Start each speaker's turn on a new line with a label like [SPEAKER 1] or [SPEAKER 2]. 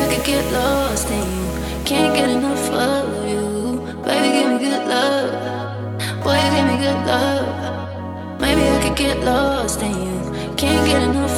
[SPEAKER 1] could get lost in you. Can't get enough of you. Baby, give me good love. Boy, you give me good love. Maybe I could get lost in you. Can't get enough